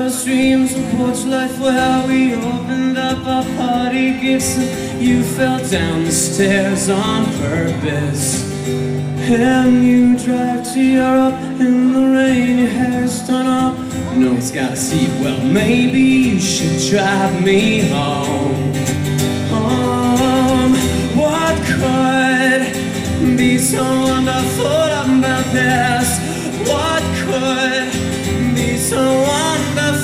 Streams of porch life where we opened up our party gifts and you fell down the stairs on purpose. And you drive to Europe in the rain, your hair's done up. You know he's got a seat, well maybe you should drive me home. What could be so wonderful about this? What could be so wonderful?